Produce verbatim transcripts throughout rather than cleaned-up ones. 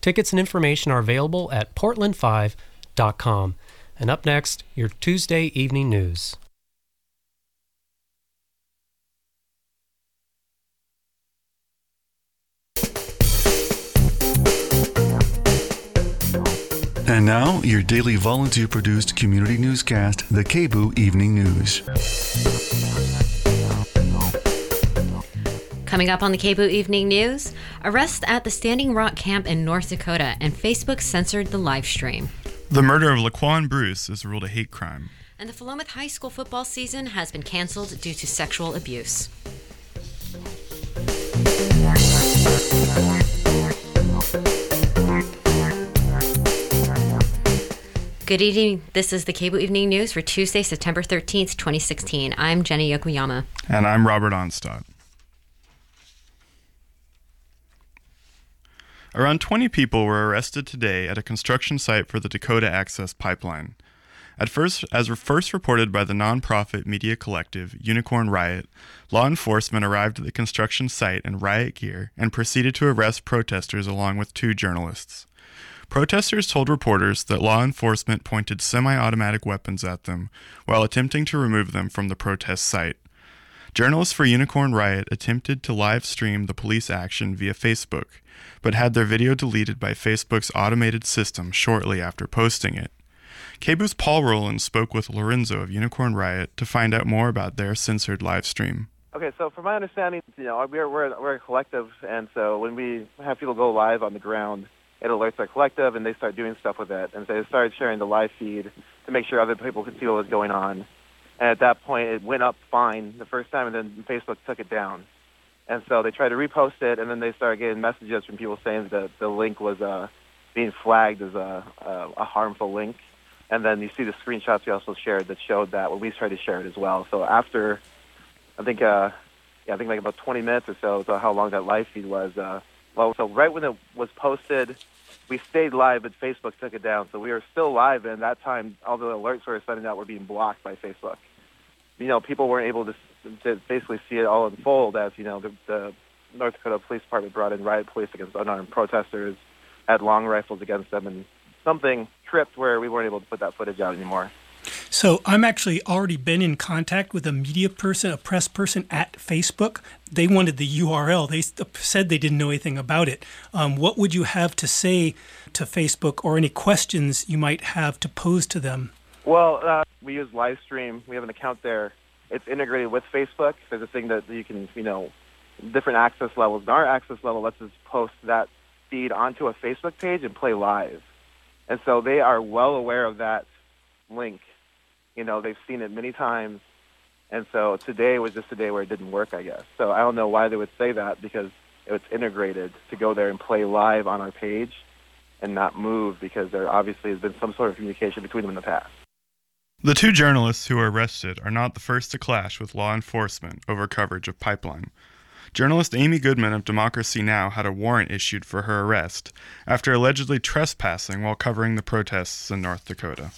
Tickets and information are available at portland five dot com. And up next, your Tuesday evening news. And now, your daily volunteer-produced community newscast, the K B O O Evening News. Coming up on the K B O O Evening News, arrest at the Standing Rock Camp in North Dakota, and Facebook censored the live stream. The murder of Laquan Bruce is ruled a hate crime. And the Philomath High School football season has been canceled due to sexual abuse. Good evening. This is the K B O O Evening News for Tuesday, September thirteenth, twenty sixteen. I'm Jenny Yokoyama. And I'm Robert Onstadt. Around twenty people were arrested today at a construction site for the Dakota Access Pipeline. At first, as first reported by the nonprofit media collective Unicorn Riot, law enforcement arrived at the construction site in riot gear and proceeded to arrest protesters along with two journalists. Protesters told reporters that law enforcement pointed semi-automatic weapons at them while attempting to remove them from the protest site. Journalists for Unicorn Riot attempted to live stream the police action via Facebook, but had their video deleted by Facebook's automated system shortly after posting it. K B O O's Paul Rowland spoke with Lorenzo of Unicorn Riot to find out more about their censored live stream. Okay, so from my understanding, you know, we're, we're, we're a collective, and so when we have people go live on the ground, it alerts our collective, and they start doing stuff with it. And so they started sharing the live feed to make sure other people could see what was going on. And at that point, it went up fine the first time, and then Facebook took it down. And so they tried to repost it, and then they started getting messages from people saying that the link was uh, being flagged as a, a, a harmful link. And then you see the screenshots we also shared that showed that when we tried to share it as well. So after, I think, uh, yeah, I think like about twenty minutes or so, so how long that live feed was. Uh, well, so right when it was posted, we stayed live, but Facebook took it down. So we were still live, and at that time, all the alerts we were sending out were being blocked by Facebook. You know, people weren't able to, to basically see it all unfold as, you know, the, the North Dakota Police Department brought in riot police against unarmed protesters, had long rifles against them, and something tripped where we weren't able to put that footage out anymore. So I'm actually already been in contact with a media person, a press person at Facebook. They wanted the U R L. They said they didn't know anything about it. Um, what would you have to say to Facebook, or any questions you might have to pose to them? Well, uh, we use Livestream. We have an account there. It's integrated with Facebook. There's a thing that you can, you know, different access levels. And our access level lets us post that feed onto a Facebook page and play live. And so they are well aware of that link. You know, they've seen it many times. And so today was just a day where it didn't work, I guess. So I don't know why they would say that, because it's integrated to go there and play live on our page and not move, because there obviously has been some sort of communication between them in the past. The two journalists who were arrested are not the first to clash with law enforcement over coverage of Pipeline. Journalist Amy Goodman of Democracy Now! Had a warrant issued for her arrest after allegedly trespassing while covering the protests in North Dakota.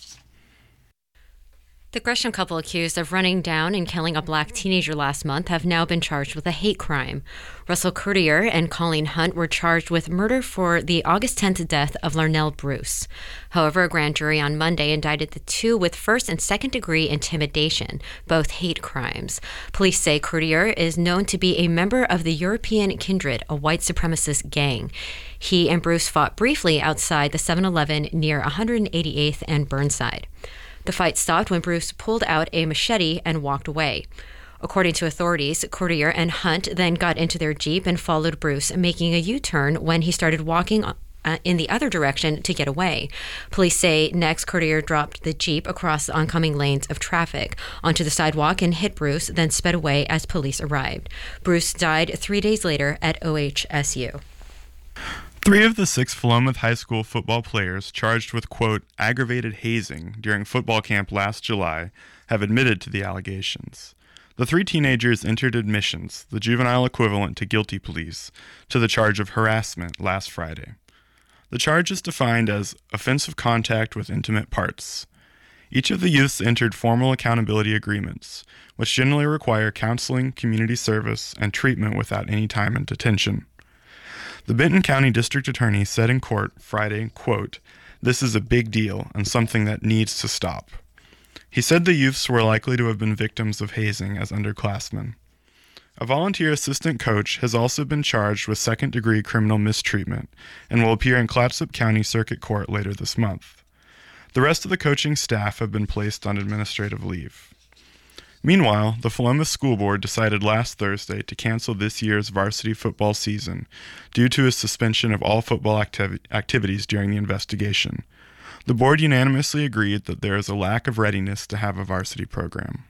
The Gresham couple accused of running down and killing a black teenager last month have now been charged with a hate crime. Russell Courtier and Colleen Hunt were charged with murder for the August tenth death of Larnell Bruce. However, a grand jury on Monday indicted the two with first and second degree intimidation, both hate crimes. Police say Courtier is known to be a member of the European Kindred, a white supremacist gang. He and Bruce fought briefly outside the seven eleven near one hundred eighty-eighth and Burnside. The fight stopped when Bruce pulled out a machete and walked away. According to authorities, Courtier and Hunt then got into their Jeep and followed Bruce, making a U-turn when he started walking uh, in the other direction to get away. Police say next Courtier dropped the Jeep across the oncoming lanes of traffic onto the sidewalk and hit Bruce, then sped away as police arrived. Bruce died three days later at O H S U. Three of the six Philomath High School football players charged with, quote, aggravated hazing during football camp last July have admitted to the allegations. The three teenagers entered admissions, the juvenile equivalent to guilty pleas, to the charge of harassment last Friday. The charge is defined as offensive contact with intimate parts. Each of the youths entered formal accountability agreements, which generally require counseling, community service, and treatment without any time in detention. The Benton County District Attorney said in court Friday, quote, "This is a big deal and something that needs to stop." He said the youths were likely to have been victims of hazing as underclassmen. A volunteer assistant coach has also been charged with second-degree criminal mistreatment and will appear in Clatsop County Circuit Court later this month. The rest of the coaching staff have been placed on administrative leave. Meanwhile, the Philomath School Board decided last Thursday to cancel this year's varsity football season due to a suspension of all football activ- activities during the investigation. The board unanimously agreed that there is a lack of readiness to have a varsity program.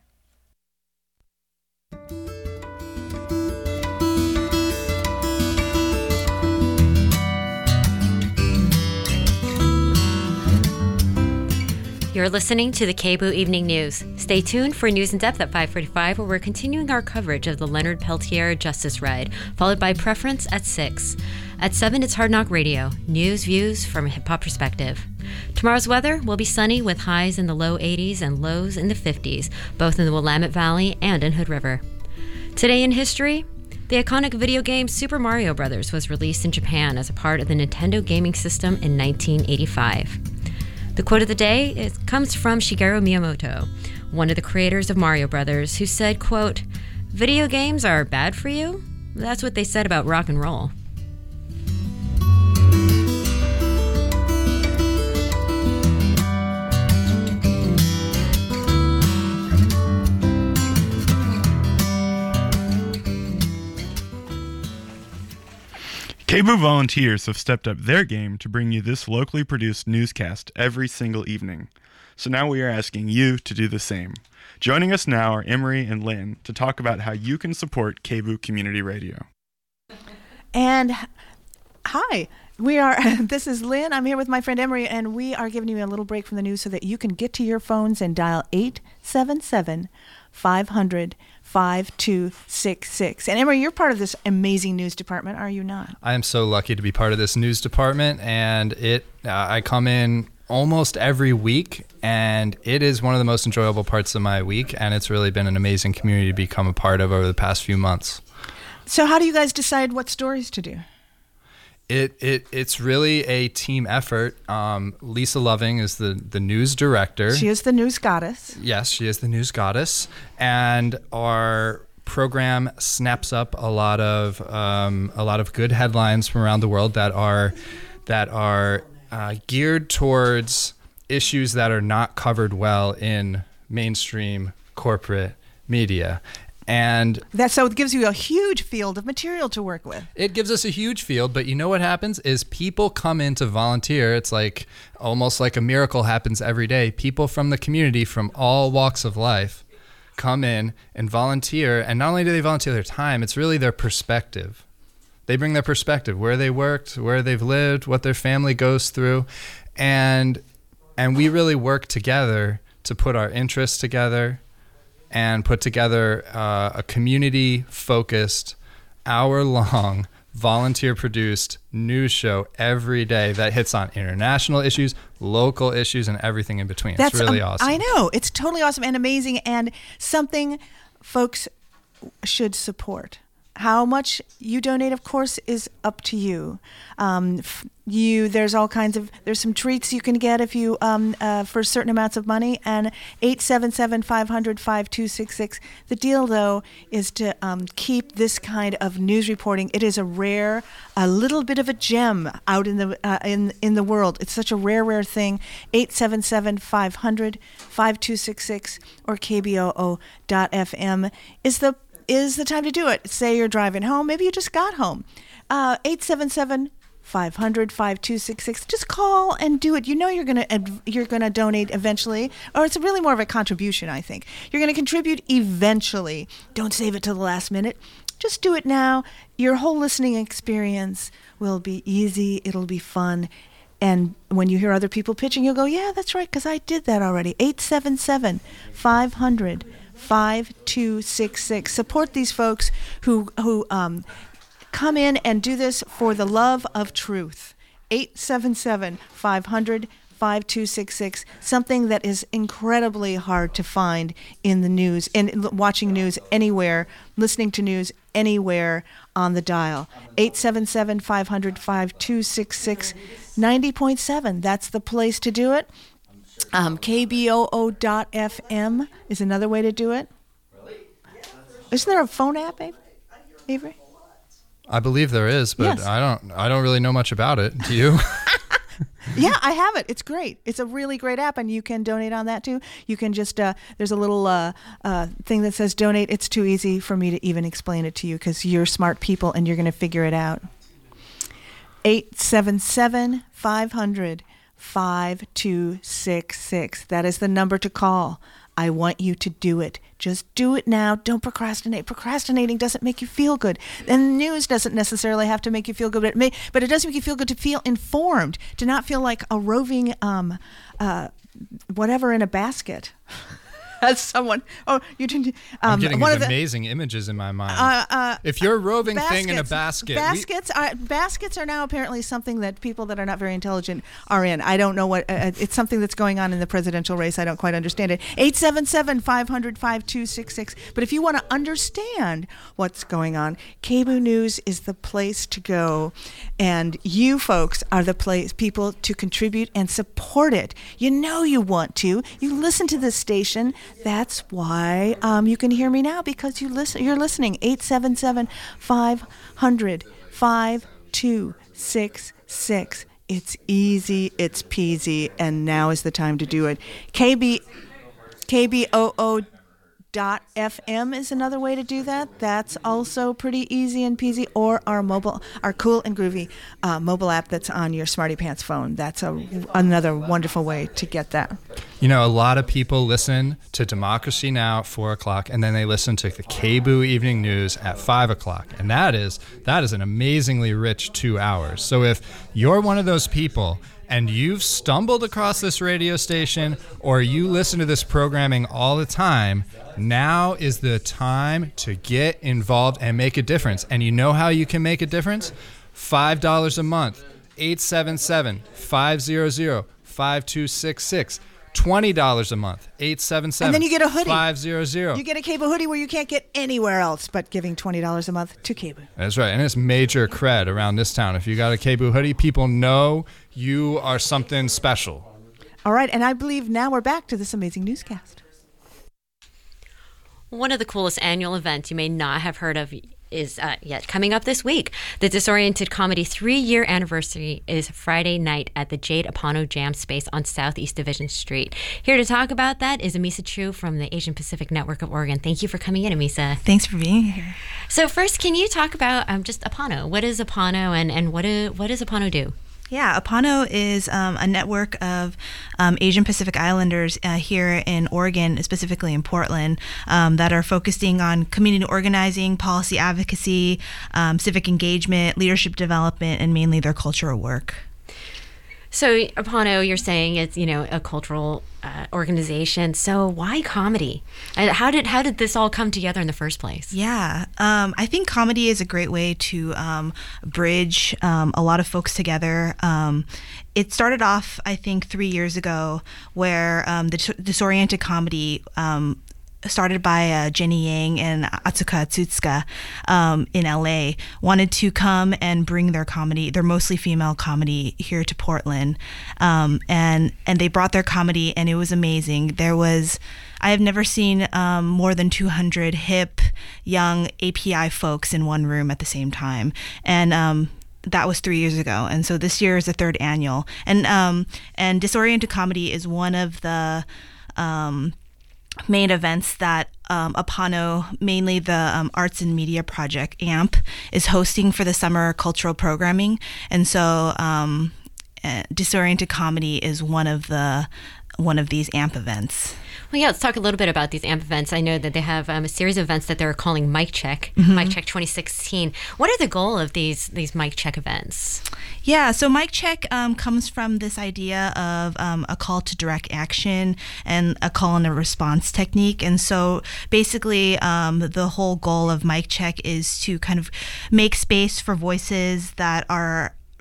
You're listening to the K B O O Evening News. Stay tuned for News in Depth at five forty-five, where we're continuing our coverage of the Leonard Peltier Justice Ride, followed by Preference at six. At seven, it's Hard Knock Radio, news, views from a hip-hop perspective. Tomorrow's weather will be sunny with highs in the low eighties and lows in the fifties, both in the Willamette Valley and in Hood River. Today in history, the iconic video game Super Mario Bros. Was released in Japan as a part of the Nintendo gaming system in nineteen eighty-five. The quote of the day is, comes from Shigeru Miyamoto, one of the creators of Mario Brothers, who said, quote, "Video games are bad for you? That's what they said about rock and roll." K B O O volunteers have stepped up their game to bring you this locally produced newscast every single evening. So now we are asking you to do the same. Joining us now are Emery and Lynn to talk about how you can support K B O O Community Radio. And hi, we are. This is Lynn. I'm here with my friend Emery, and we are giving you a little break from the news so that you can get to your phones and dial eight seven seven, five hundred, five two six six. And Emery, you're part of this amazing news department, are you not? I am so lucky to be part of this news department, and it. Uh, I come in almost every week, and it is one of the most enjoyable parts of my week, and it's really been an amazing community to become a part of over the past few months. So how do you guys decide what stories to do? It it it's really a team effort. Um, Lisa Loving is the, the news director. She is the news goddess. Yes, she is the news goddess. And our program snaps up a lot of um, a lot of good headlines from around the world that are that are uh, geared towards issues that are not covered well in mainstream corporate media. And that so it gives you a huge field of material to work with. It gives us a huge field, but you know what happens is people come in to volunteer. It's like almost like a miracle happens every day. People from the community from all walks of life come in and volunteer, and not only do they volunteer their time, it's really their perspective. They bring their perspective, where they worked, where they've lived, what their family goes through, and and we really work together to put our interests together and put together uh, a community-focused, hour-long, volunteer-produced news show every day that hits on international issues, local issues, and everything in between. That's it's really um, awesome. I know. It's totally awesome and amazing, and something folks should support. How much you donate, of course, is up to you. Um, you there's all kinds of there's some treats you can get if you um, uh, for certain amounts of money. And eight seven seven, five hundred, five two six six. The deal, though, is to um, keep this kind of news reporting. It is a rare, a little bit of a gem out in the uh, in in the world. It's such a rare, rare thing. eight seven seven, five hundred, five two six six or K B O O dot F M is the is the time to do it. Say you're driving home. Maybe you just got home. Uh, eight seven seven, five hundred, five two six six. Just call and do it. You know you're gonna you're gonna donate eventually, or it's really more of a contribution. I think you're gonna contribute eventually. Don't save it till the last minute. Just do it now. Your whole listening experience will be easy. It'll be fun. And when you hear other people pitching, you'll go, yeah, that's right, because I did that already. eight seven seven, five hundred, five two six six. Support these folks who who um, come in and do this for the love of truth. eight seven seven, five hundred, five two six six, something that is incredibly hard to find in the news, and watching news anywhere, listening to news anywhere on the dial. eight seven seven, five hundred, five two six six, ninety point seven. That's the place to do it. Um, K B O O dot F M is another way to do it. Isn't there a phone app, Avery? I believe there is, but Yes. I don't I don't really know much about it. Do you? Yeah, I have it. It's great. It's a really great app, and you can donate on that too. You can just, uh, there's a little uh, uh, thing that says donate. It's too easy for me to even explain it to you because you're smart people and you're going to figure it out. eight seven seven, five hundred, five two six six. That is the number to call. I want you to do it. Just do it now. Don't procrastinate. Procrastinating doesn't make you feel good. And the news doesn't necessarily have to make you feel good, but it, may, but it does make you feel good to feel informed, to not feel like a roving um, uh, whatever in a basket. As someone, oh, you didn't. Um, I'm getting one these of the, amazing images in my mind. Uh, uh, if you're a roving baskets, thing in a basket, baskets we, are baskets are now apparently something that people that are not very intelligent are in. I don't know what uh, it's something that's going on in the presidential race. I don't quite understand it. eight seven seven, five hundred, five two six six. But if you want to understand what's going on, K B O O News is the place to go, and you folks are the place people to contribute and support it. You know you want to. You listen to this station. That's why um, you can hear me now, because you listen. You're listening. eight seven seven, five hundred, five two six six. It's easy. It's peasy. And now is the time to do it. K B, K B O O dot F M is another way to do that. That's also pretty easy and peasy. Or our mobile, our cool and groovy uh, mobile app that's on your Smarty Pants phone. That's a, another wonderful way to get that. You know, a lot of people listen to Democracy Now! At four o'clock, and then they listen to the K B O O Evening News at five o'clock. And that is that is an amazingly rich two hours. So if you're one of those people and you've stumbled across this radio station, or you listen to this programming all the time, now is the time to get involved and make a difference. And you know how you can make a difference? five dollars a month. eight seven seven, five hundred, five two six six. twenty dollars a month. eight seven seven, And then you get a hoodie. five hundred. You get a K B O O hoodie where you can't get anywhere else but giving twenty dollars a month to K B O O. That's right. And it's major cred around this town. If you got a K B O O hoodie, people know you are something special. All right, and I believe now we're back to this amazing newscast. One of the coolest annual events you may not have heard of is uh, yet coming up this week. The Disoriented Comedy three-year anniversary is Friday night at the Jade Apano Jam Space on Southeast Division Street. Here to talk about that is Amisa Chu from the Asian Pacific Network of Oregon. Thank you for coming in, Amisa. Thanks for being here. So first, can you talk about um, just Apano? What is Apano, and, and what, do, what does Apano do? Yeah, Apano is um, a network of um, Asian Pacific Islanders uh, here in Oregon, specifically in Portland, um, that are focusing on community organizing, policy advocacy, um, civic engagement, leadership development, and mainly their cultural work. So Apano, you're saying it's, you know, a cultural uh, organization. So why comedy? And how did how did this all come together in the first place? Yeah, um, I think comedy is a great way to um, bridge um, a lot of folks together. Um, it started off, I think, three years ago, where um, the Dis- Disoriented Comedy um, started by uh, Jenny Yang and Atsuka Atsutsuka um, in L A, wanted to come and bring their comedy, their mostly female comedy, here to Portland. Um, and and they brought their comedy, and it was amazing. There was, I have never seen um, more than two hundred hip, young A P I folks in one room at the same time. And um, that was three years ago. And so this year is the third annual. And, um, and Disoriented Comedy is one of the Um, main events that um, Apano, mainly the um, Arts and Media Project, A M P, is hosting for the summer cultural programming. And so um, uh, Disoriented Comedy is one of the one of these A M P events. Well, yeah, let's talk a little bit about these A M P events. I know that they have um, a series of events that they're calling Mic Check, Mm-hmm. Mic Check twenty sixteen. What are the goal of these these Mic Check events? Yeah, so Mic Check um, comes from this idea of um, a call to direct action and a call and a response technique. And so basically um, the whole goal of Mic Check is to kind of make space for voices that are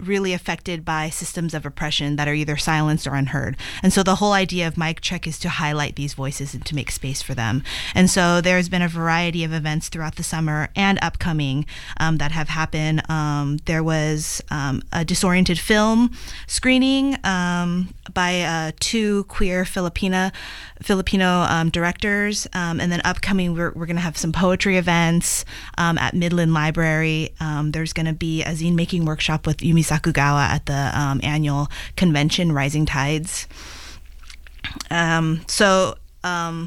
really affected by systems of oppression that are either silenced or unheard. And so the whole idea of Mic Check is to highlight these voices and to make space for them. And so there's been a variety of events throughout the summer and upcoming um, that have happened. Um, there was um, a Disoriented film screening um, by uh, two queer Filipina, Filipino um, directors. Um, and then upcoming, we're, we're going to have some poetry events um, at Midland Library. Um, there's going to be a zine making workshop with Yumi Sakugawa at the um, annual convention, Rising Tides. Um, so, um,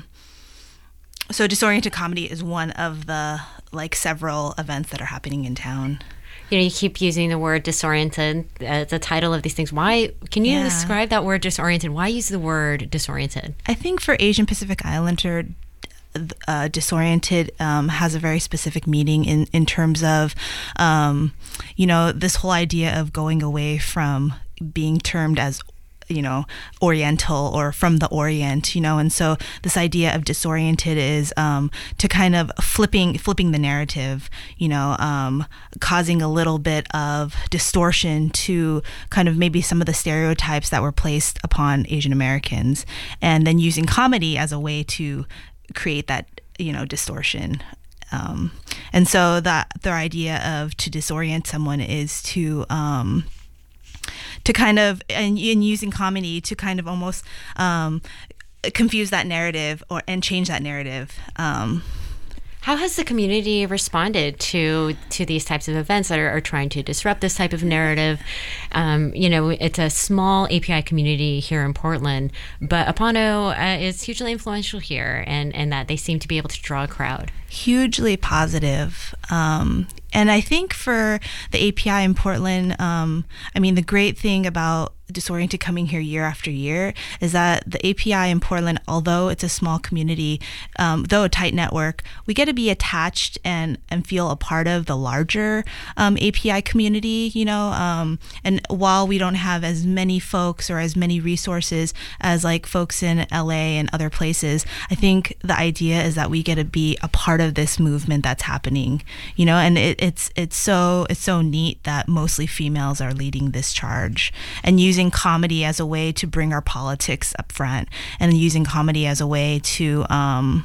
so Disoriented Comedy is one of the like several events that are happening in town. You know, you keep using the word disoriented as the title of these things. Why? Can you Yeah. describe that word disoriented? Why use the word disoriented? I think for Asian Pacific Islander, uh, disoriented um, has a very specific meaning in, in terms of, um, you know, this whole idea of going away from being termed as, you know, Oriental or from the Orient, you know, and so this idea of disoriented is um, to kind of flipping flipping the narrative, you know, um, causing a little bit of distortion to kind of maybe some of the stereotypes that were placed upon Asian Americans, and then using comedy as a way to create that, you know, distortion. Um, and so that their idea of to disorient someone is to um, to kind of, and in using comedy to kind of almost um, confuse that narrative or and change that narrative. Um, How has the community responded to to these types of events that are, are trying to disrupt this type of narrative? Um, you know, it's a small A P I community here in Portland, but Apano uh, is hugely influential here, and, and that they seem to be able to draw a crowd. Hugely positive. Um, and I think for the A P I in Portland, um, I mean, the great thing about Disoriented coming here year after year is that the A P I in Portland, although it's a small community, um, though a tight network, we get to be attached and, and feel a part of the larger um, A P I community, you know, um, and while we don't have as many folks or as many resources as like folks in L A and other places, I think the idea is that we get to be a part of this movement that's happening, you know, and it, it's it's so it's so neat that mostly females are leading this charge and using comedy as a way to bring our politics up front, and using comedy as a way to um,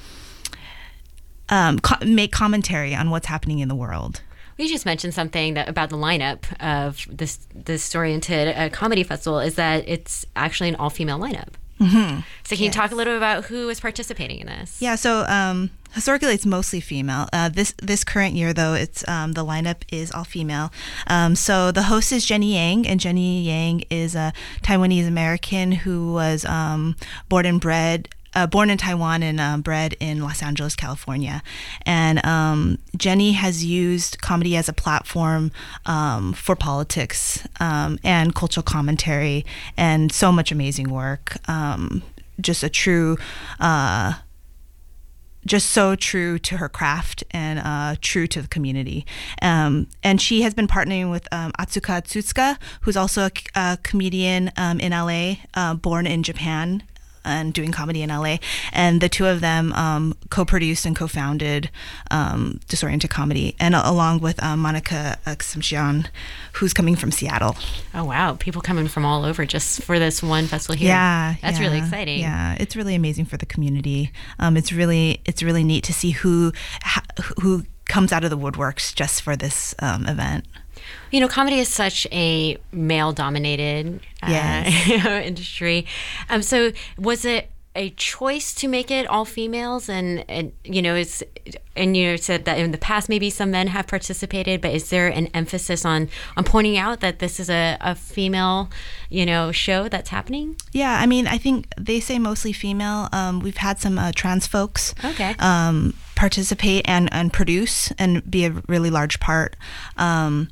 um, co- make commentary on what's happening in the world. We just mentioned something that, about the lineup of this Disoriented uh, Comedy Festival is that it's actually an all-female lineup. Mm-hmm. So can Yes. you talk a little bit about who is participating in this? Yeah, so um, historically it's mostly female. Uh, this this current year, though, it's um, the lineup is all female. Um, so the host is Jenny Yang, and Jenny Yang is a Taiwanese American who was um, born and bred. Uh, born in Taiwan and uh, bred in Los Angeles, California. And um, Jenny has used comedy as a platform um, for politics um, and cultural commentary, and so much amazing work. Um, just a true, uh, just so true to her craft and uh, true to the community. Um, and she has been partnering with um, Atsuka Tsutsuka, who's also a, a comedian um, in L A, uh, born in Japan, and doing comedy in L A, and the two of them um, co-produced and co-founded um, Disoriented Comedy, and uh, along with um, Monica Ximjian, who's coming from Seattle. Oh, wow. People coming from all over just for this one festival here. Yeah. That's yeah, really exciting. Yeah, it's really amazing for the community. Um, it's really it's really neat to see who ha- who comes out of the woodworks just for this um, event. You know, comedy is such a male-dominated uh, Yes. industry. Um, so was it a choice to make it all females? And, and you know, it's, and you said that in the past maybe some men have participated, but is there an emphasis on, on pointing out that this is a, a female, you know, show that's happening? Yeah, I mean, I think they say mostly female. Um, we've had some uh, trans folks Okay. um, participate and, and produce and be a really large part. Um,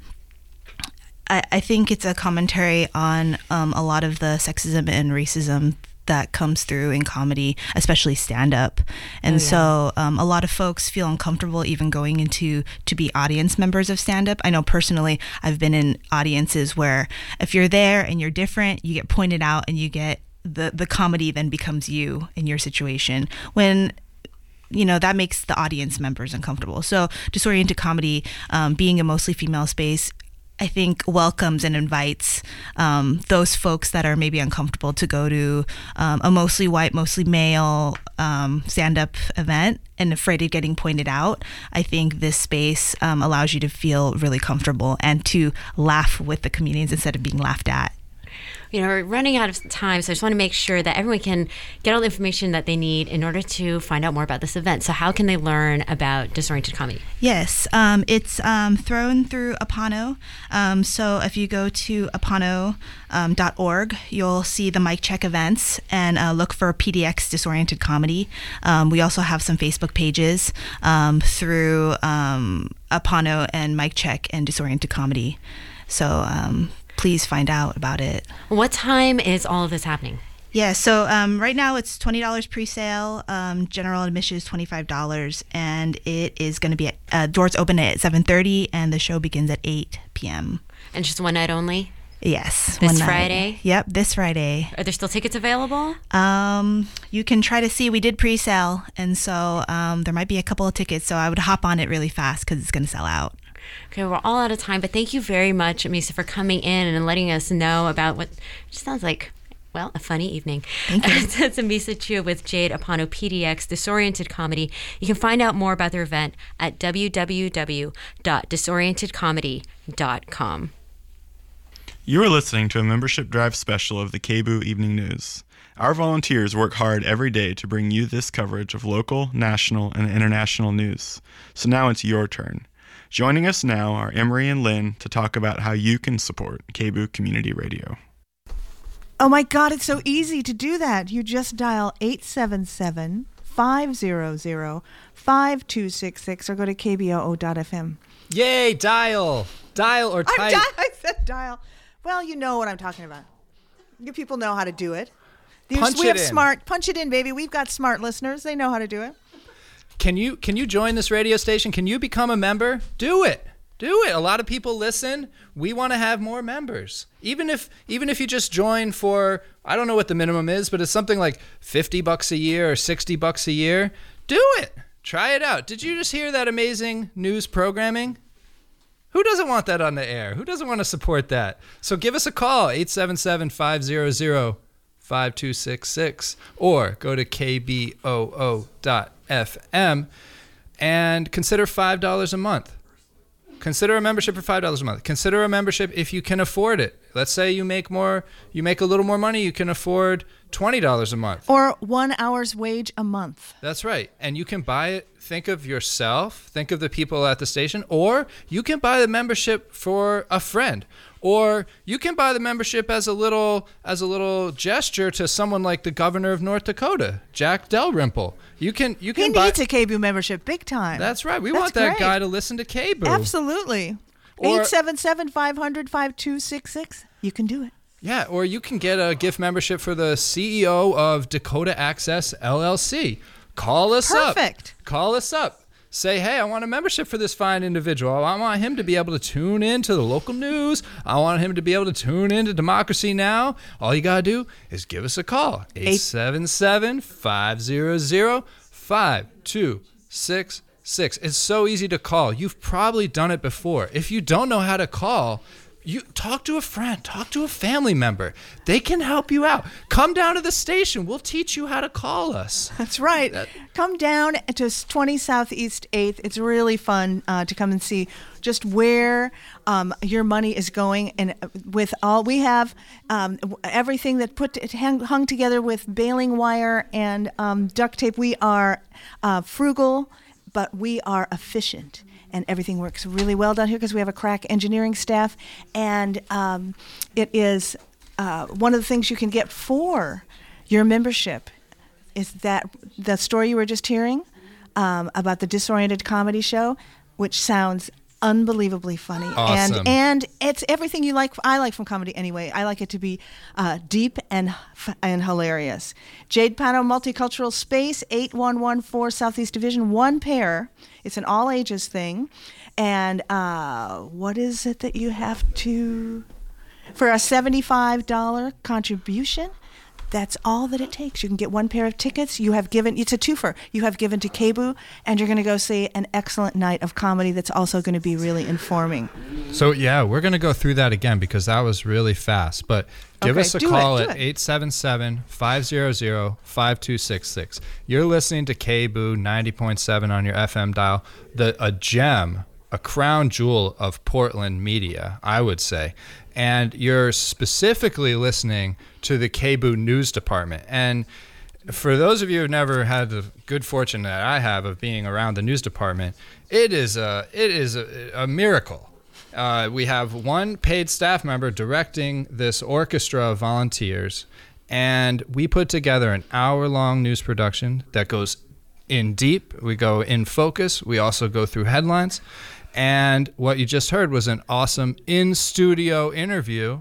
I, I think it's a commentary on um, a lot of the sexism and racism that comes through in comedy, especially stand-up. And Oh, yeah. so um, a lot of folks feel uncomfortable even going into to be audience members of stand-up. I know personally I've been in audiences where if you're there and you're different, you get pointed out and you get the, the comedy then becomes you in your situation. When you know, that makes the audience members uncomfortable. So Disoriented Comedy, um, being a mostly female space, I think, welcomes and invites um, those folks that are maybe uncomfortable to go to um, a mostly white, mostly male um, stand-up event and afraid of getting pointed out. I think this space um, allows you to feel really comfortable and to laugh with the comedians instead of being laughed at. You know, we're running out of time, so I just want to make sure that everyone can get all the information that they need in order to find out more about this event. So how can they learn about Disoriented Comedy? Yes, um, it's um, thrown through Apano. Um, so if you go to apano dot org, you'll see the Mic Check events and uh, look for P D X Disoriented Comedy. Um, we also have some Facebook pages um, through um, Apano and Mic Check and Disoriented Comedy. So um, please find out about it. What time is all of this happening? Yeah, so um, right now it's twenty dollars pre-sale. Um, general admission is twenty-five dollars, and it is going to be at, uh, doors open at seven thirty, and the show begins at eight p.m. And just one night only? Yes. This one night. Friday? Yep, this Friday. Are there still tickets available? Um, you can try to see. We did pre-sale, and so um, there might be a couple of tickets, so I would hop on it really fast because it's going to sell out. Okay, we're all out of time, but thank you very much, Misa, for coming in and letting us know about what just sounds like, well, a funny evening. Thank you. That's Misa Chu with Jade Apano, P D X, Disoriented Comedy. You can find out more about their event at w w w dot disoriented comedy dot com. You are listening to a membership drive special of the K B O O Evening News. Our volunteers work hard every day to bring you this coverage of local, national, and international news. So now it's your turn. Joining us now are Emery and Lynn to talk about how you can support K B O O Community Radio. Oh my God, it's so easy to do that. You just dial eight seven seven, five zero zero, five two six six or go to k b o o dot f m. Yay, dial. Dial or type. I'm di- I said dial. Well, you know what I'm talking about. You people know how to do it. Punch we it have in. smart, punch it in, baby. We've got smart listeners. They know how to do it. Can you can you join this radio station? Can you become a member? Do it. Do it. A lot of people listen. We want to have more members. Even if even if you just join for, I don't know what the minimum is, but it's something like fifty bucks a year or sixty bucks a year. Do it. Try it out. Did you just hear that amazing news programming? Who doesn't want that on the air? Who doesn't want to support that? So give us a call, eight seven seven, five zero zero, five two six six, or go to k b o o dot f m and consider five dollars a month. Consider a membership for five dollars a month. Consider a membership if you can afford it. Let's say you make more, you make a little more money, you can afford twenty dollars a month. Or one hour's wage a month. That's right. And you can buy it. Think of yourself. Think of the people at the station. Or you can buy the membership for a friend. Or you can buy the membership as a little as a little gesture to someone like the governor of North Dakota, Jack Dalrymple. You can you can he buy. needs a K B O O membership big time. That's right. We That's want that great. guy to listen to K B O O. Absolutely. Or- eight seven seven, five hundred, five two six six. You can do it. Yeah, or you can get a gift membership for the C E O of Dakota Access L L C. Call us up. Perfect. Call us up. Say, hey, I want a membership for this fine individual. I want him to be able to tune in to the local news. I want him to be able to tune in to Democracy Now! All you got to do is give us a call. eight seven seven, five zero zero, five two six six. It's so easy to call. You've probably done it before. If you don't know how to call, you talk to a friend, talk to a family member. They can help you out. Come down to the station. We'll teach you how to call us. That's right. That- Come down to twenty Southeast eighth. It's really fun uh, to come and see just where um, your money is going. And with all we have, um, everything that put hung, hung together with baling wire and um, duct tape. We are uh, frugal, but we are efficient. And everything works really well down here because we have a crack engineering staff. And um, it is uh, one of the things you can get for your membership is that the story you were just hearing um, about the Disoriented Comedy Show, which sounds unbelievably funny. Awesome. And and it's everything you like. I like from comedy anyway. I like it to be uh, deep and and hilarious. Jade Pano Multicultural Space, eight one one four Southeast Division, one pair. It's an all ages thing. And uh, what is it that you have to, for a seventy-five dollars contribution, That's all that it takes. You can get one pair of tickets. You have given, it's a twofer. You have given to K B U, and you're going to go see an excellent night of comedy that's also going to be really informing. So, yeah, we're going to go through that again because that was really fast. But give Okay, us a do call it, do at it. eight seven seven, five hundred, five two six six. You're listening to K B U ninety point seven on your F M dial, the a gem, a crown jewel of Portland media, I would say. And you're specifically listening to the K B U News Department. And for those of you who've never had the good fortune that I have of being around the news department, it is a, it is a, a miracle. Uh, we have one paid staff member directing this orchestra of volunteers, and we put together an hour-long news production that goes in deep. We go in focus. We also go through headlines. And what you just heard was an awesome in-studio interview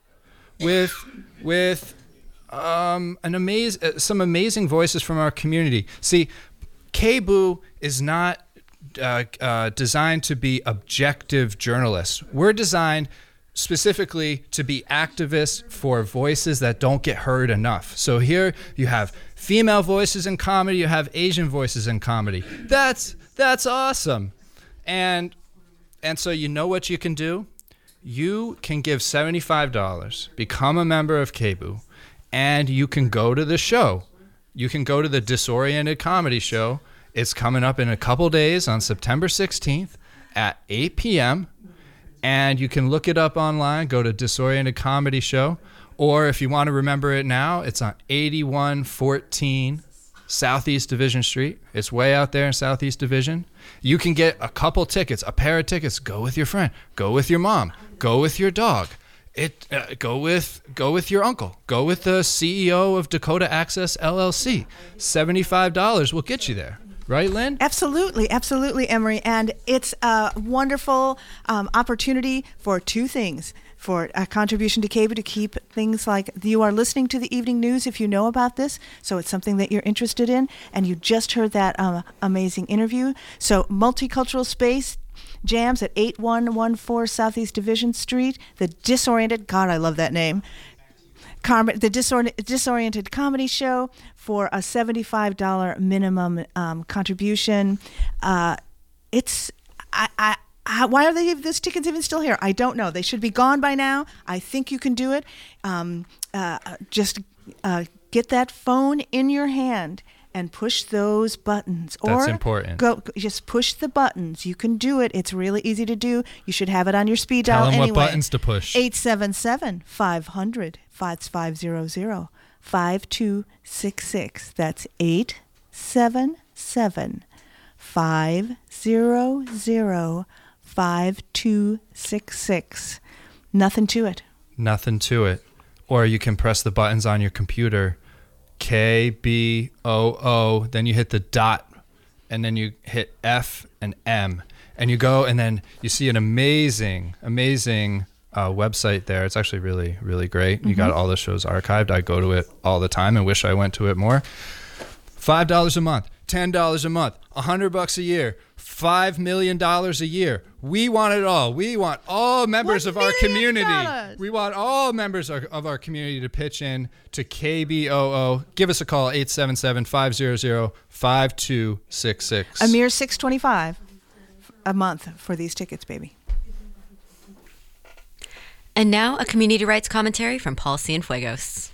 with with um, an amaz- uh, some amazing voices from our community. See, K B U is not uh, uh, designed to be objective journalists. We're designed specifically to be activists for voices that don't get heard enough. So here you have female voices in comedy, you have Asian voices in comedy. That's that's awesome. And and so you know what you can do? You can give seventy-five dollars, become a member of K B U, and you can go to the show. You can go to the Disoriented Comedy Show. It's coming up in a couple days on September sixteenth at eight p.m., and you can look it up online, go to Disoriented Comedy Show, or if you want to remember it now, it's on eighty-one fourteen Southeast Division Street. It's way out there in Southeast Division. You can get a couple tickets, a pair of tickets. Go with your friend. Go with your mom. Go with your dog. It uh, go with go with your uncle. Go with the C E O of Dakota Access L L C. seventy-five dollars will get you there. Right, Lynn? Absolutely, absolutely, Emery. And it's a wonderful um, opportunity for two things. For a contribution to K B U to keep things like you are listening to the evening news if you know about this, so it's something that you're interested in, and you just heard that um, amazing interview. So multicultural space jams at eighty-one fourteen Southeast Division Street. The Disoriented, God, I love that name. Com- the Disor- Disoriented Comedy Show for a seventy-five dollars minimum um, contribution. Uh, it's I. I How, why are they this tickets even still here? I don't know. They should be gone by now. I think you can do it. Um, uh, just uh, get that phone in your hand and push those buttons. That's or important. Go, just push the buttons. You can do it. It's really easy to do. You should have it on your speed Tell dial them anyway. what buttons to push. eight seven seven, five hundred, five five zero zero, five two six six. That's eight seven seven, five zero zero, five two six six. Nothing to it. Nothing to it. Or you can press the buttons on your computer. K B O O. Then you hit the dot. And then you hit F and M. And you go and then you see an amazing, amazing uh, website there. It's actually really, really great. Mm-hmm. You got all the shows archived. I go to it all the time and wish I went to it more. five dollars a month. ten dollars a month. one hundred bucks a year. five million dollars a year. We want it all. We want all members of our community. dollars. We want all members of of our community to pitch in to K B O O. Give us a call, eight seven seven, five hundred, five two six six. A mere six twenty-five a month for these tickets, baby. And now a community rights commentary from Paul Cienfuegos.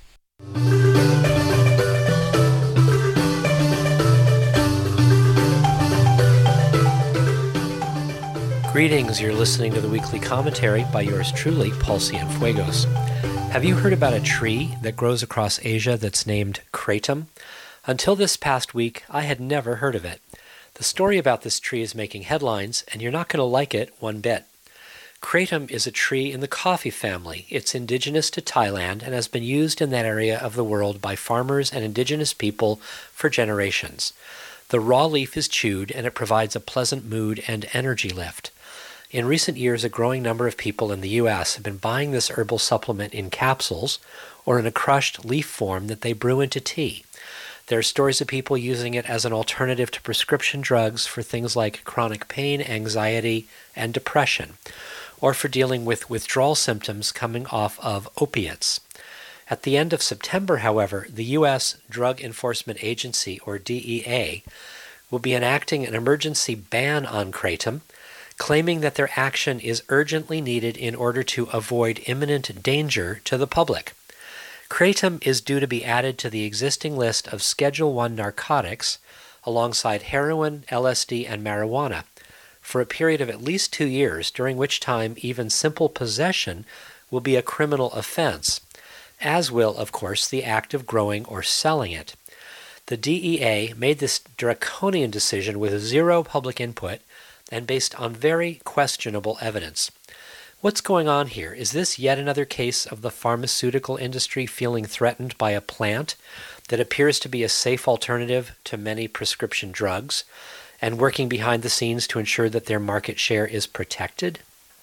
Greetings, you're listening to the weekly commentary by yours truly, Paul Cienfuegos. Have you heard about a tree that grows across Asia that's named Kratom? Until this past week, I had never heard of it. The story about this tree is making headlines, and you're not going to like it one bit. Kratom is a tree in the coffee family. It's indigenous to Thailand and has been used in that area of the world by farmers and indigenous people for generations. The raw leaf is chewed, and it provides a pleasant mood and energy lift. In recent years, a growing number of people in the U S have been buying this herbal supplement in capsules or in a crushed leaf form that they brew into tea. There are stories of people using it as an alternative to prescription drugs for things like chronic pain, anxiety, and depression, or for dealing with withdrawal symptoms coming off of opiates. At the end of September, however, the U S Drug Enforcement Agency, or D E A, will be enacting an emergency ban on kratom, claiming that their action is urgently needed in order to avoid imminent danger to the public. Kratom is due to be added to the existing list of Schedule one narcotics alongside heroin, L S D, and marijuana for a period of at least two years, during which time even simple possession will be a criminal offense, as will, of course, the act of growing or selling it. The D E A made this draconian decision with zero public input and based on very questionable evidence. What's going on here? Is this yet another case of the pharmaceutical industry feeling threatened by a plant that appears to be a safe alternative to many prescription drugs and working behind the scenes to ensure that their market share is protected?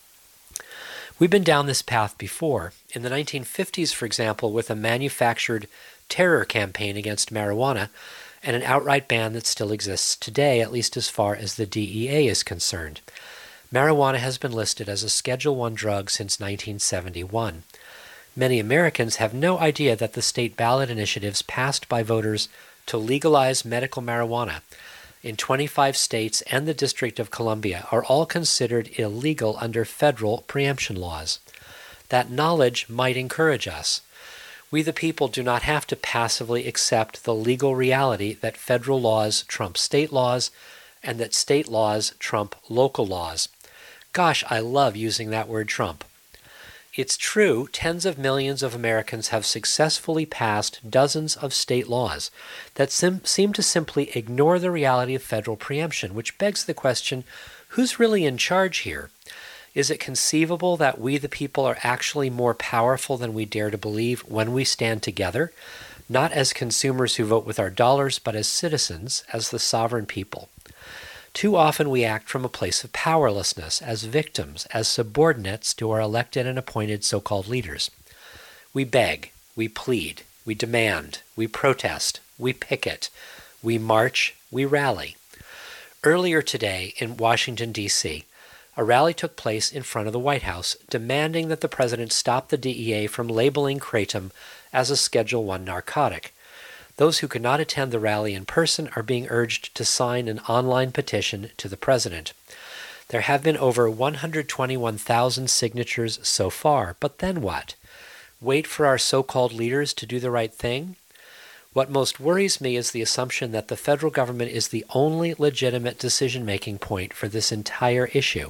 We've been down this path before. In the nineteen fifties, for example, with a manufactured terror campaign against marijuana and an outright ban that still exists today, at least as far as the D E A is concerned. Marijuana has been listed as a Schedule one drug since nineteen seventy-one. Many Americans have no idea that the state ballot initiatives passed by voters to legalize medical marijuana in twenty-five states and the District of Columbia are all considered illegal under federal preemption laws. That knowledge might encourage us. We the people do not have to passively accept the legal reality that federal laws trump state laws and that state laws trump local laws. Gosh, I love using that word trump. It's true, tens of millions of Americans have successfully passed dozens of state laws that sim- seem to simply ignore the reality of federal preemption, which begs the question, who's really in charge here? Is it conceivable that we the people are actually more powerful than we dare to believe when we stand together, not as consumers who vote with our dollars, but as citizens, as the sovereign people? Too often we act from a place of powerlessness, as victims, as subordinates to our elected and appointed so-called leaders. We beg, we plead, we demand, we protest, we picket, we march, we rally. Earlier today in Washington, D C, a rally took place in front of the White House demanding that the president stop the D E A from labeling kratom as a Schedule one narcotic. Those who could not attend the rally in person are being urged to sign an online petition to the president. There have been over one hundred twenty-one thousand signatures so far, but then what? Wait for our so-called leaders to do the right thing? What most worries me is the assumption that the federal government is the only legitimate decision-making point for this entire issue.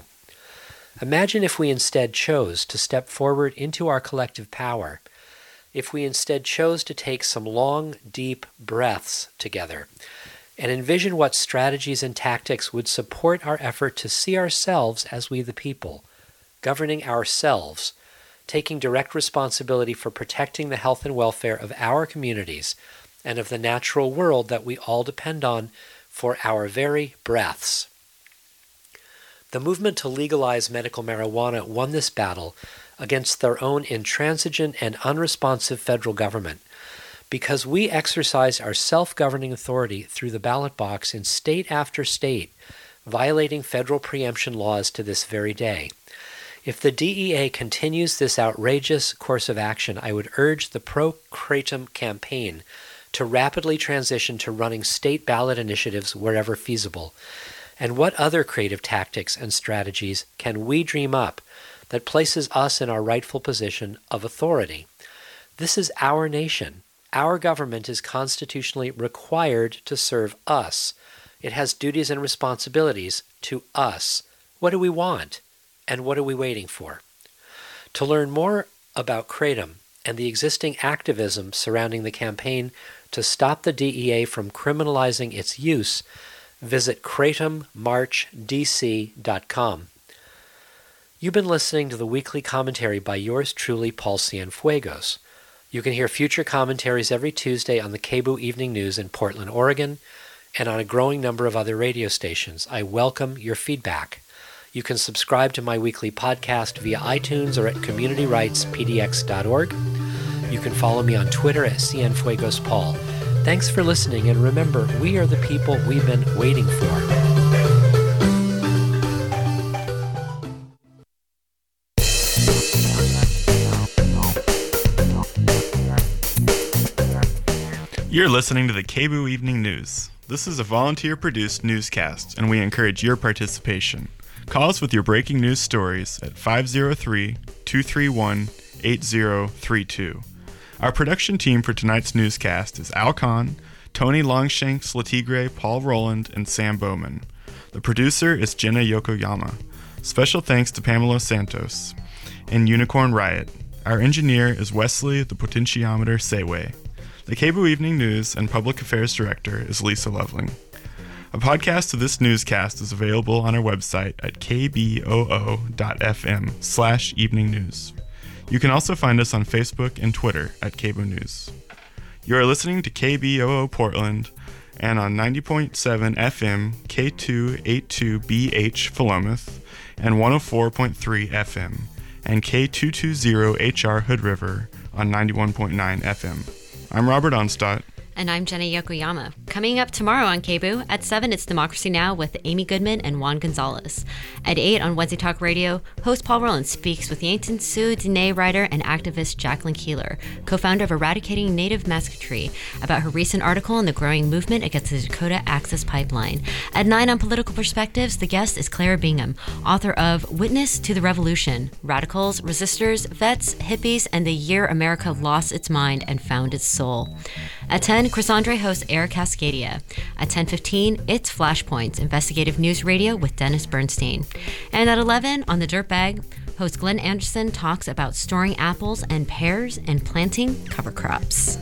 Imagine if we instead chose to step forward into our collective power, if we instead chose to take some long, deep breaths together and envision what strategies and tactics would support our effort to see ourselves as we the people, governing ourselves, taking direct responsibility for protecting the health and welfare of our communities and of the natural world that we all depend on for our very breaths. The movement to legalize medical marijuana won this battle against their own intransigent and unresponsive federal government because we exercise our self-governing authority through the ballot box in state after state, violating federal preemption laws to this very day. If the D E A continues this outrageous course of action, I would urge the pro-kratom campaign to rapidly transition to running state ballot initiatives wherever feasible. And what other creative tactics and strategies can we dream up that places us in our rightful position of authority? This is our nation. Our government is constitutionally required to serve us. It has duties and responsibilities to us. What do we want? And what are we waiting for? To learn more about kratom and the existing activism surrounding the campaign to stop the D E A from criminalizing its use, visit kratom march d c dot com. You've been listening to the weekly commentary by yours truly, Paul Cienfuegos. You can hear future commentaries every Tuesday on the K B O O Evening News in Portland, Oregon, and on a growing number of other radio stations. I welcome your feedback. You can subscribe to my weekly podcast via iTunes or at community rights p d x dot org. You can follow me on Twitter at CienfuegosPaul. Thanks for listening, and remember, we are the people we've been waiting for. You're listening to the K B O O Evening News. This is a volunteer-produced newscast, and we encourage your participation. Call us with your breaking news stories at five oh three, two three one, eight oh three two. Our production team for tonight's newscast is Al Kahn, Tony Longshanks, Latigre, Paul Rowland, and Sam Bowman. The producer is Jenna Yokoyama. Special thanks to Pamela Santos and Unicorn Riot. Our engineer is Wesley the Potentiometer Sewe. The K B O O Evening News and Public Affairs Director is Lisa Loveling. A podcast of this newscast is available on our website at kboo.fm slash evening news. You can also find us on Facebook and Twitter at K B O O News. You are listening to K B O O Portland and on ninety point seven F M K two eighty-two B H Philomath and one oh four point three F M and K two twenty H R Hood River on ninety-one point nine F M. I'm Robert Onstott. And I'm Jenna Yokoyama. Coming up tomorrow on K B O O, at seven, it's Democracy Now! With Amy Goodman and Juan Gonzalez. At eight on Wednesday Talk Radio, host Paul Rowland speaks with Yankton Sioux Diné writer and activist Jacqueline Keeler, co-founder of Eradicating Native Mascotry, about her recent article on the growing movement against the Dakota Access Pipeline. At nine on Political Perspectives, the guest is Clara Bingham, author of Witness to the Revolution, Radicals, Resistors, Vets, Hippies, and the Year America Lost Its Mind and Found Its Soul. At ten, Chris Andre hosts Air Cascadia. At ten fifteen, it's Flashpoints, investigative news radio with Dennis Bernstein. And at eleven, on the Dirtbag, host Glenn Anderson talks about storing apples and pears and planting cover crops.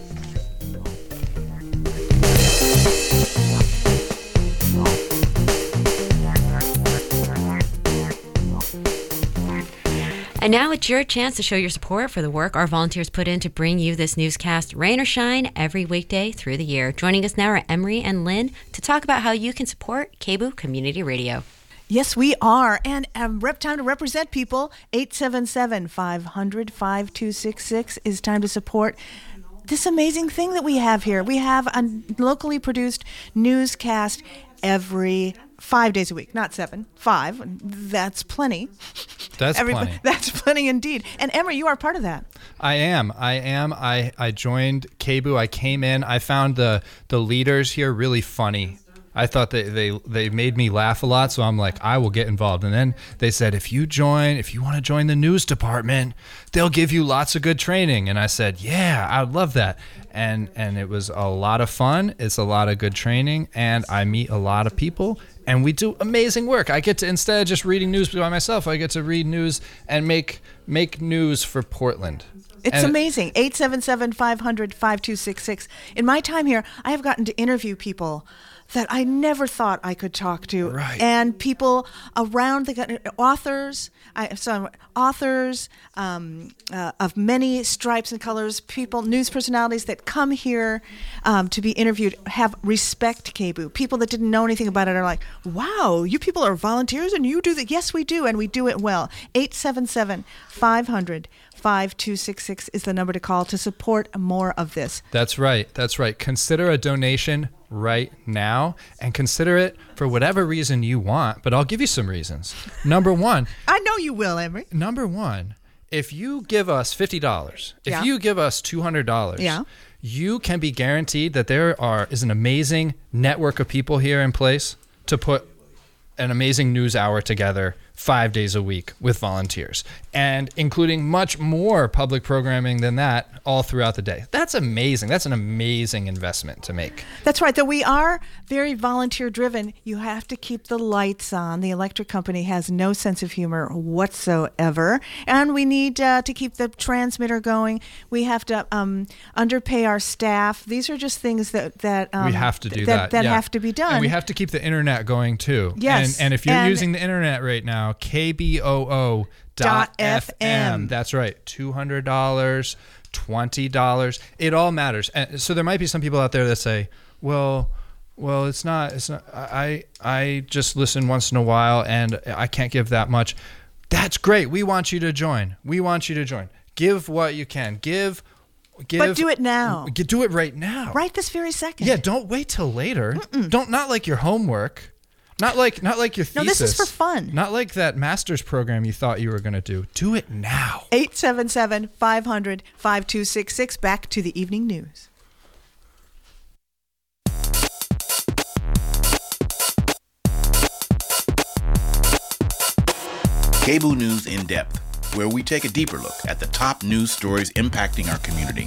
And now it's your chance to show your support for the work our volunteers put in to bring you this newscast, rain or shine, every weekday through the year. Joining us now are Emery and Lynn to talk about how you can support K B O O Community Radio. Yes, we are. And um, rep time to represent people. eight seven seven, five hundred, five two six six is time to support this amazing thing that we have here. We have a locally produced newscast every five days a week, not seven, five. That's plenty. That's Everybody, plenty. That's plenty indeed. And Emery, you are part of that. I am. I am. I, I joined K B O O. I came in. I found the, the leaders here really funny. I thought they, they, they made me laugh a lot, so I'm like, I will get involved. And then they said, if you join, if you want to join the news department, they'll give you lots of good training. And I said, yeah, I'd love that. And and it was a lot of fun. It's a lot of good training, and I meet a lot of people, and we do amazing work. I get to, instead of just reading news by myself, I get to read news and make make news for Portland. It's and amazing. eight seven seven, five hundred, five two six six. In my time here, I have gotten to interview people that I never thought I could talk to. Right. And people around the authors, I, so authors um, uh, of many stripes and colors, people, news personalities that come here um, to be interviewed have respect K B O O. People that didn't know anything about it are like, wow, you people are volunteers and you do that. Yes, we do, and we do it well. eight seven seven, five hundred, five two six six is the number to call to support more of this. That's right. That's right. Consider a donation right now, and consider it for whatever reason you want, but I'll give you some reasons. Number one. I know you will, Emery. Number one, if you give us fifty dollars, if Yeah. you give us two hundred dollars, Yeah. you can be guaranteed that there are is an amazing network of people here in place to put an amazing news hour together five days a week with volunteers, and including much more public programming than that all throughout the day. That's amazing. That's an amazing investment to make. That's right. Though we are very volunteer driven, you have to keep the lights on. The electric company has no sense of humor whatsoever. And we need uh, to keep the transmitter going. We have to um, underpay our staff. These are just things that, that um, we have to do that, that. that yeah. have to be done. And we have to keep the internet going too. Yes. And, and if you're And- using the internet right now, K B O O dot F M. That's right. two hundred dollars, twenty dollars. It all matters. And so there might be some people out there that say, well, well, it's not, it's not, I, I just listen once in a while and I can't give that much. That's great. We want you to join. We want you to join. Give what you can. Give, give. But do it now. Do it right now. Right this very second. Yeah, don't wait till later. Mm-mm. Don't, not like your homework. Not like not like your thesis. No, this is for fun. Not like that master's program you thought you were going to do. Do it now. eight seven seven, five hundred, five two six six. Back to the evening news. KBOO News In Depth, where we take a deeper look at the top news stories impacting our community.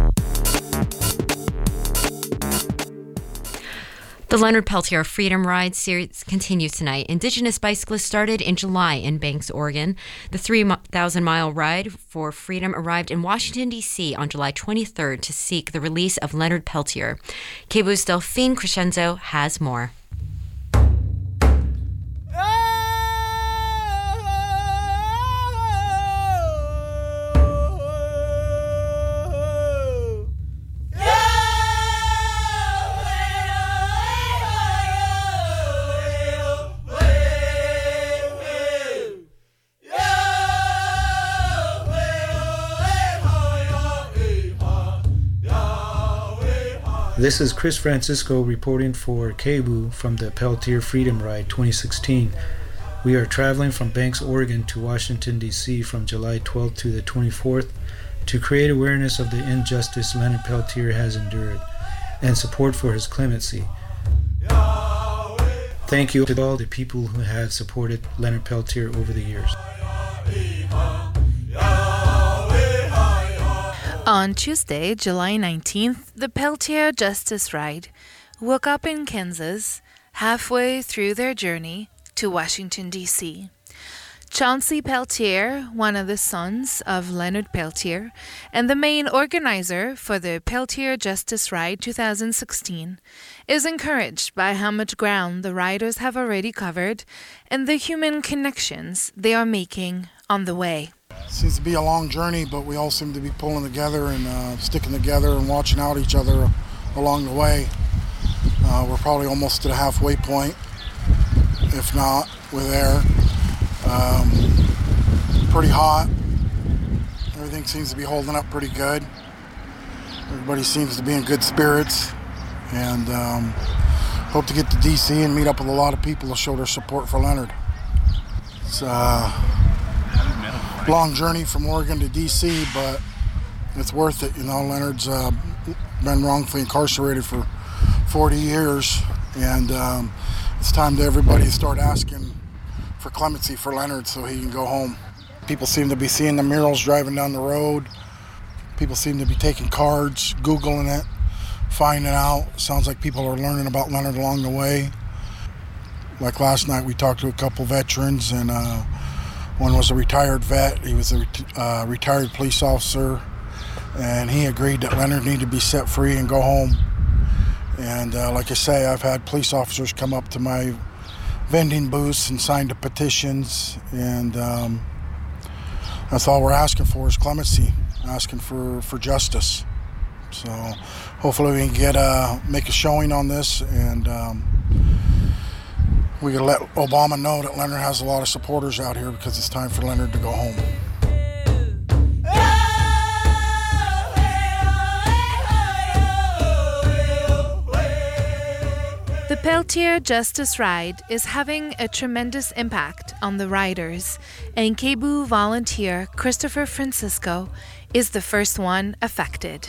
The Leonard Peltier Freedom Ride series continues tonight. Indigenous bicyclists started in July in Banks, Oregon. The three thousand mile ride for freedom arrived in Washington, D C on July twenty-third to seek the release of Leonard Peltier. K B O O's Delphine Crescenzo has more. This is Chris Francisco reporting for K B O from the Peltier Freedom Ride twenty sixteen. We are traveling from Banks, Oregon to Washington, D C from July twelfth to the twenty-fourth to create awareness of the injustice Leonard Peltier has endured and support for his clemency. Thank you to all the people who have supported Leonard Peltier over the years. On Tuesday, July nineteenth, the Peltier Justice Ride woke up in Kansas halfway through their journey to Washington, D C. Chauncey Peltier, one of the sons of Leonard Peltier and the main organizer for the Peltier Justice Ride twenty sixteen, is encouraged by how much ground the riders have already covered and the human connections they are making on the way. Seems to be a long journey, but we all seem to be pulling together and uh, sticking together and watching out each other along the way. Uh, we're probably almost to the halfway point. If not, we're there. Um, pretty hot. Everything seems to be holding up pretty good. Everybody seems to be in good spirits. And um, hope to get to D C and meet up with a lot of people to show their support for Leonard. It's uh, long journey from Oregon to D C, but it's worth it. You know, Leonard's uh, been wrongfully incarcerated for forty years, and um, it's time to everybody start asking for clemency for Leonard so he can go home. People seem to be seeing the murals driving down the road. People seem to be taking cards, Googling it, finding out. Sounds like people are learning about Leonard along the way. Like last night, we talked to a couple veterans, and uh, one was a retired vet. He was a ret- uh, retired police officer, and he agreed that Leonard needed to be set free and go home. And uh, like I say, I've had police officers come up to my vending booths and sign the petitions, and um, that's all we're asking for is clemency, asking for, for justice. So hopefully we can get uh, make a showing on this, and um, we can let Obama know that Leonard has a lot of supporters out here because it's time for Leonard to go home. The Peltier Justice Ride is having a tremendous impact on the riders, and K B O volunteer Christopher Francisco is the first one affected.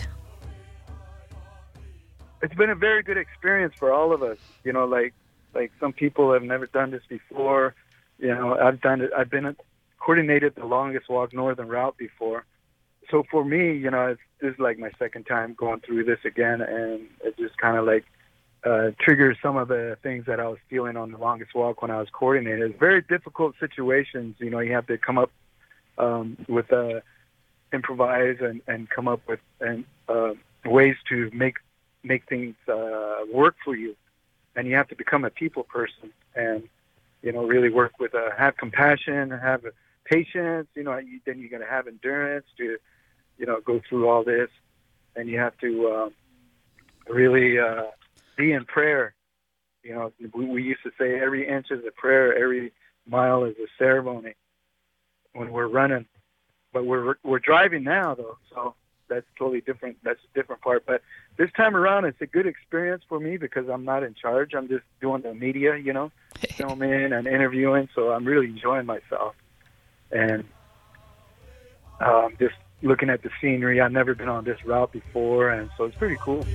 It's been a very good experience for all of us. You know, like like some people have never done this before. You know, I've done it. I've been coordinated the longest walk northern route before. So for me, you know, it's, this is like my second time going through this again, and it just kind of like uh, triggers some of the things that I was feeling on the longest walk when I was coordinated. It's very difficult situations. You know, you have to come up um, with uh, improvise and, and come up with and uh, ways to make make things uh, work for you. And you have to become a people person and, you know, really work with, uh, have compassion, have patience, you know, you, then you're going to have endurance to, you know, go through all this. And you have to uh, really uh, be in prayer. You know, we, we used to say every inch is a prayer, every mile is a ceremony when we're running. But we're we're driving now, though, so that's totally different. That's a different part. But this time around, it's a good experience for me because I'm not in charge. I'm just doing the media, you know, filming and interviewing. So I'm really enjoying myself. And um, just looking at the scenery. I've never been on this route before, and so it's pretty cool.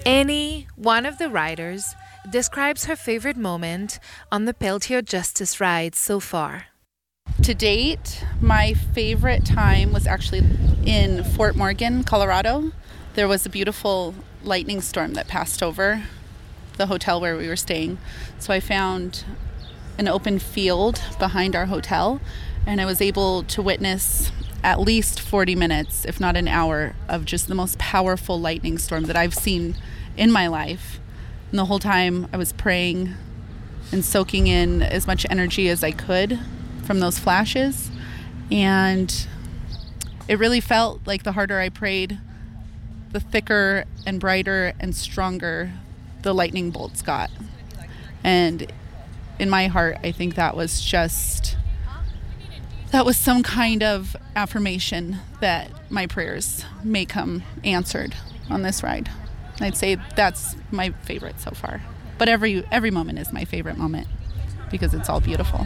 Any one of the riders describes her favorite moment on the Peltier Justice ride so far. To date, my favorite time was actually in Fort Morgan, Colorado. There was a beautiful lightning storm that passed over the hotel where we were staying. So I found an open field behind our hotel, and I was able to witness at least forty minutes, if not an hour, of just the most powerful lightning storm that I've seen in my life. And the whole time I was praying and soaking in as much energy as I could from those flashes. And it really felt like the harder I prayed, the thicker and brighter and stronger the lightning bolts got. And in my heart, I think that was just, that was some kind of affirmation that my prayers may come answered on this ride. I'd say that's my favorite so far. But every every moment is my favorite moment because it's all beautiful.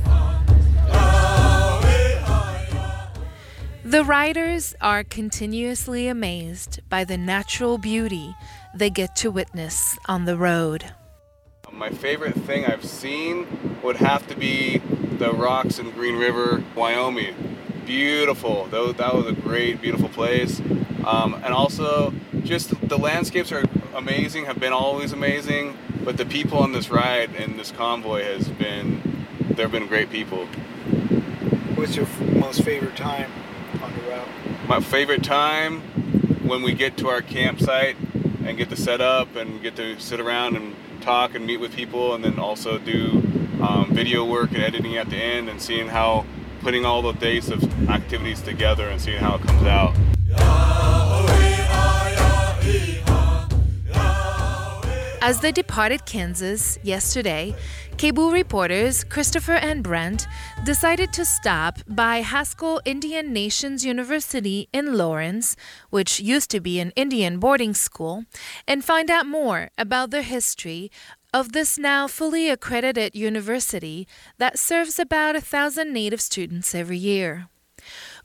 The riders are continuously amazed by the natural beauty they get to witness on the road. My favorite thing I've seen would have to be the rocks in Green River, Wyoming. Beautiful. That was a great, beautiful place. Um, and also, just the landscapes are amazing, have been always amazing, but the people on this ride and this convoy has been, they've been great people. What's your f- most favorite time on the route? My favorite time when we get to our campsite and get to set up and get to sit around and talk and meet with people, and then also do um, video work and editing at the end, and seeing how, putting all the days of activities together and seeing how it comes out. As they departed Kansas yesterday, K B U reporters Christopher and Brent decided to stop by Haskell Indian Nations University in Lawrence, which used to be an Indian boarding school, and find out more about the history of this now fully accredited university that serves about a thousand Native students every year.